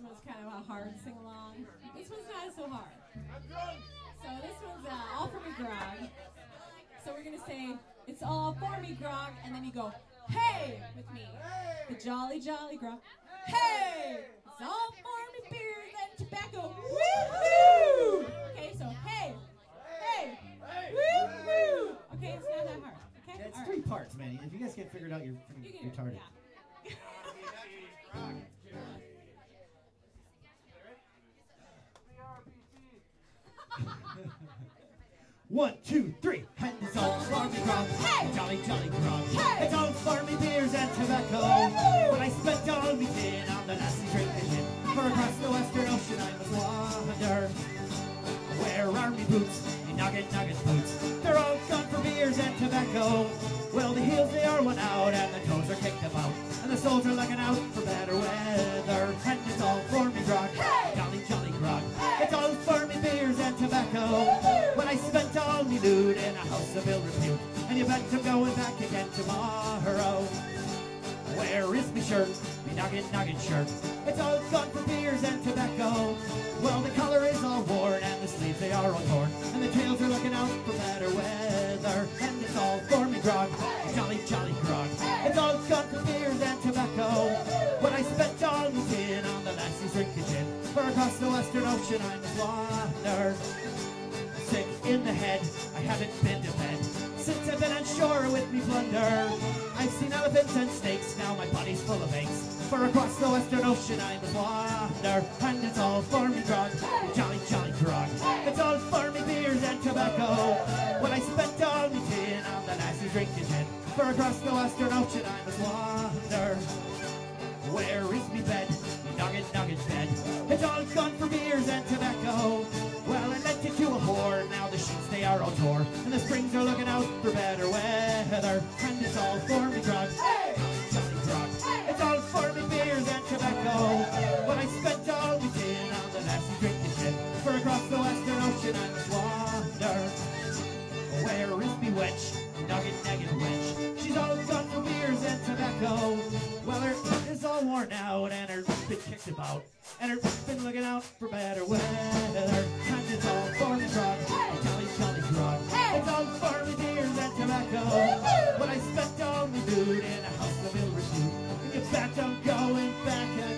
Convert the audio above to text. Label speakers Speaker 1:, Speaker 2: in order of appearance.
Speaker 1: one's kind of a hard sing-along. This one's not so hard. So this one's all for me, grog. So we're going to say, it's all for me, grog, and then you go, hey, with me. The jolly, jolly grog. Hey! It's all for me, beers and tobacco. Woo-hoo! Okay, so hey, hey, woo-hoo! Okay, it's not that hard. Okay?
Speaker 2: Yeah, it's
Speaker 1: all
Speaker 2: three
Speaker 1: right.
Speaker 2: parts, man. If you guys can't figure it out, you're
Speaker 1: You
Speaker 2: freaking
Speaker 1: can,
Speaker 2: retarded.
Speaker 1: yeah.
Speaker 2: 1, 2, 3, and it's all for me grog.
Speaker 1: Hey!
Speaker 2: Jolly, jolly grog.
Speaker 1: Hey!
Speaker 2: It's all for me beers and tobacco.
Speaker 1: Woo-hoo!
Speaker 2: When I spent all me tin on the lassie drinking gin, for across the western ocean I must wander. Where are me boots, me nugget boots? They're all gone for beers and tobacco. Well, the heels they are worn out and the toes are kicked about, and the soles are looking out for better weather. And it's all for me grog.
Speaker 1: Hey!
Speaker 2: Jolly, jolly grog. It's all for me beers and tobacco.
Speaker 1: Woo-hoo!
Speaker 2: When I spent all me loot in a house of ill repute, and you bet I'm going back again tomorrow. Where is me shirt, me nugget shirt? It's all gone for beers and tobacco. Well, the collar is all worn and the sleeves they are all torn, and the tails are looking out for better weather. And it's all for me grog, jolly, jolly grog. It's all gone for beers and tobacco. When I spent all me tin on the lassie's drinking gin, for across the western ocean I must wander. Sick in the head, I haven't been to bed since I've been on shore with me plunder. I've seen elephants and snakes, now my body's full of aches, for across the western ocean I must wander. And it's all for me grog, jolly, jolly grog. It's all for me beers and tobacco. When I spent all me tin on the lassie drinking gin, for across the western ocean I must wander. Where is me bed, me nugget bed? It's all gone for beers and tobacco. Well, I lent it to a whore, now the sheets they are all tore, and the springs are looking out for better weather. And it's all for me grog, jolly grog. It's all for me beers and tobacco. When I spent all me tin on the lassie drinking gin, for across the western ocean I must wander. Where is me wench, nugget wench? She's all gone for beers and tobacco. Well, her is all worn out and her been kicked about, and her been looking out for better weather. And it's all for me grog, jolly, jolly grog. It's all for me beers and tobacco. When I spent all me loot in a house of ill repute, and you bet I'm going back